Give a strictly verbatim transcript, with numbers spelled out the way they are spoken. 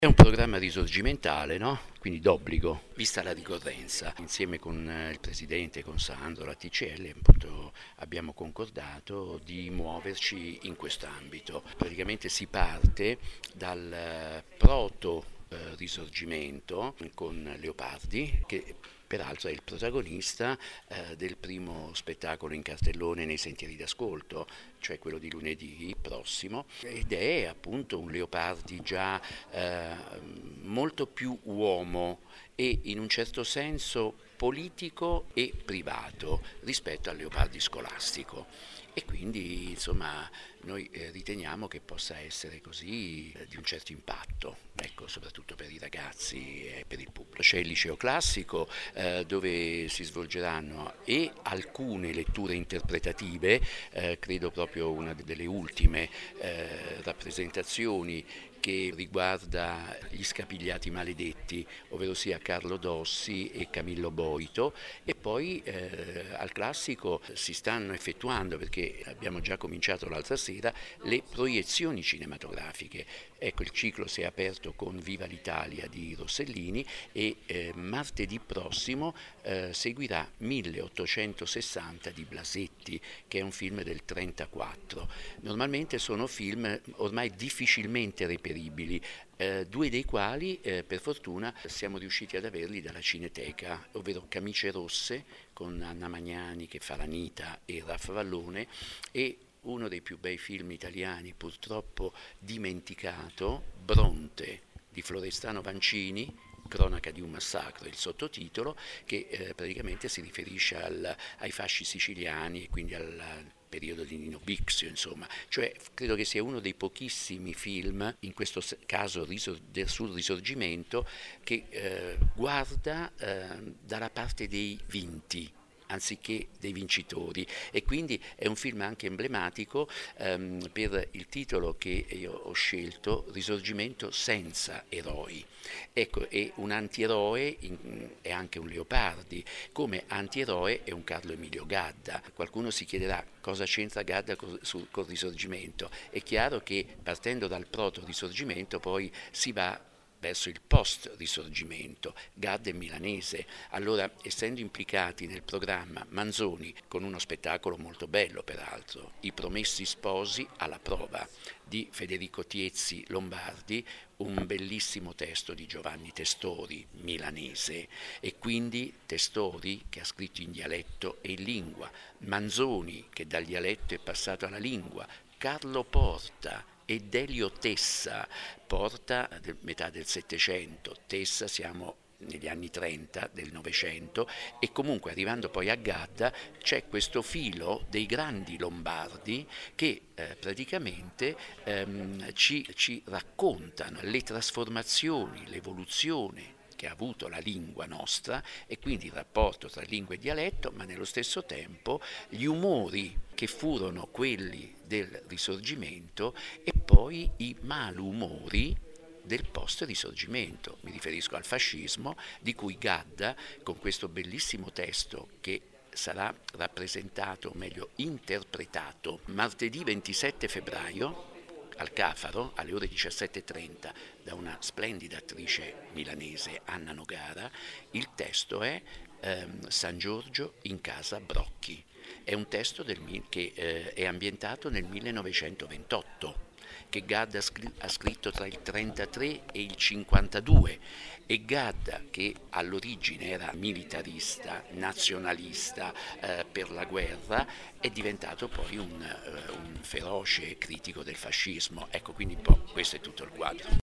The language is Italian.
È un programma risorgimentale, no? Quindi d'obbligo, vista la ricorrenza. Insieme con eh, il Presidente, con Sandro, la T C L, appunto, abbiamo concordato di muoverci in quest'ambito. Praticamente si parte dal eh, proto eh, risorgimento con Leopardi, che peraltro è il protagonista eh, del primo spettacolo in cartellone nei Sentieri d'Ascolto, cioè quello di lunedì prossimo, ed è appunto un Leopardi già eh, molto più uomo e in un certo senso politico e privato rispetto al Leopardi scolastico. E quindi insomma noi eh, riteniamo che possa essere così eh, di un certo impatto, ecco, soprattutto per i ragazzi e per il pubblico. C'è il liceo classico eh, dove si svolgeranno e alcune letture interpretative, eh, credo proprio una delle ultime eh, rappresentazioni che riguarda gli Scapigliati Maledetti, ovvero sia Carlo Dossi e Camillo Boito, e poi eh, al classico si stanno effettuando, perché abbiamo già cominciato l'altra sera, le proiezioni cinematografiche. Ecco, il ciclo si è aperto con Viva l'Italia di Rossellini e eh, martedì prossimo eh, seguirà milleottocentosessanta di Blasetti, che è un film del trentaquattro. Normalmente sono film ormai difficilmente reperibili, eh, due dei quali eh, per fortuna siamo riusciti ad averli dalla Cineteca, ovvero Camicie Rosse con Anna Magnani che fa l'Anita e Raffa Vallone, e uno dei più bei film italiani purtroppo dimenticato, Bronte di Florestano Vancini, Cronaca di un massacro, il sottotitolo, che eh, praticamente si riferisce al, ai fasci siciliani e quindi al periodo di Nino Bixio, insomma, cioè credo che sia uno dei pochissimi film, in questo caso sul Risorgimento, che eh, guarda eh, dalla parte dei vinti anziché dei vincitori, e quindi è un film anche emblematico ehm, per il titolo che io ho scelto, Risorgimento senza eroi. Ecco, e un antieroe in, è anche un Leopardi, come antieroe è un Carlo Emilio Gadda. Qualcuno si chiederà cosa c'entra Gadda col, sul, col Risorgimento. È chiaro che partendo dal proto-Risorgimento poi si va verso il post-risorgimento. Gadda è milanese, allora essendo implicati nel programma Manzoni, con uno spettacolo molto bello peraltro, I Promessi Sposi alla prova di Federico Tiezzi Lombardi, un bellissimo testo di Giovanni Testori, milanese, e quindi Testori che ha scritto in dialetto e in lingua, Manzoni che dal dialetto è passato alla lingua, Carlo Porta e Delio Tessa, Porta del, metà del Settecento, Tessa siamo negli anni trenta del Novecento, e comunque arrivando poi a Gadda c'è questo filo dei grandi lombardi che eh, praticamente ehm, ci, ci raccontano le trasformazioni, l'evoluzione che ha avuto la lingua nostra e quindi il rapporto tra lingua e dialetto, ma nello stesso tempo gli umori che furono quelli del Risorgimento e poi i malumori del post-risorgimento. Mi riferisco al fascismo, di cui Gadda, con questo bellissimo testo che sarà rappresentato, o meglio interpretato, martedì ventisette febbraio al Cafaro alle ore diciassette e trenta da una splendida attrice milanese, Anna Nogara. Il testo è ehm, San Giorgio in casa Brocchi. È un testo del, che eh, è ambientato nel millenovecentoventotto, che Gadda ha scritto tra il trentatré e il cinquantadue, e Gadda, che all'origine era militarista, nazionalista eh, per la guerra, è diventato poi un, uh, un feroce critico del fascismo. Ecco, quindi un po' questo è tutto il quadro.